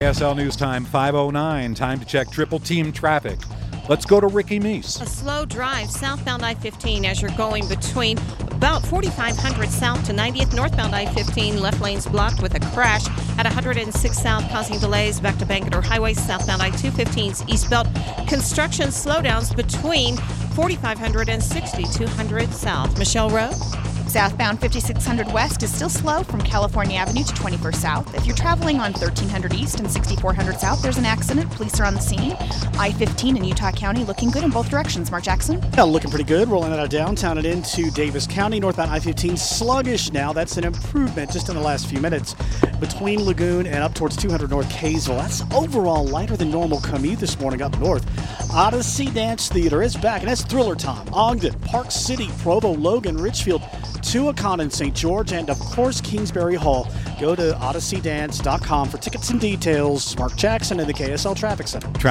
KSL News Time 5:09. Time to check triple team traffic. Let's go to Ricky Meese. A slow drive southbound I-15 as you're going between about 4500 south to 90th northbound I-15. Left lanes blocked with a crash at 106 south, causing delays back to Bangerter Highway. Southbound I-215's eastbound construction slowdowns between 4500 and 6200 south. Michelle Rowe. Southbound 5600 west is still slow from California Avenue to 21st south. If you're traveling on 1300 east and 6400 south, there's an accident. Police are on the scene. I-15 in Utah County looking good in both directions. Mark Jackson. Yeah, looking pretty good. Rolling out of downtown and into Davis County. Northbound I-15 sluggish now. That's an improvement just in the last few minutes. Between Lagoon and up towards 200 North Kaysville. That's overall lighter than normal commute this morning up north. Odyssey Dance Theater is back, and that's Thriller Time. Ogden, Park City, Provo, Logan, Richfield, Tuacahn and St. George, and of course Kingsbury Hall. Go to odysseydance.com for tickets and details. Mark Jackson in the KSL Traffic Center.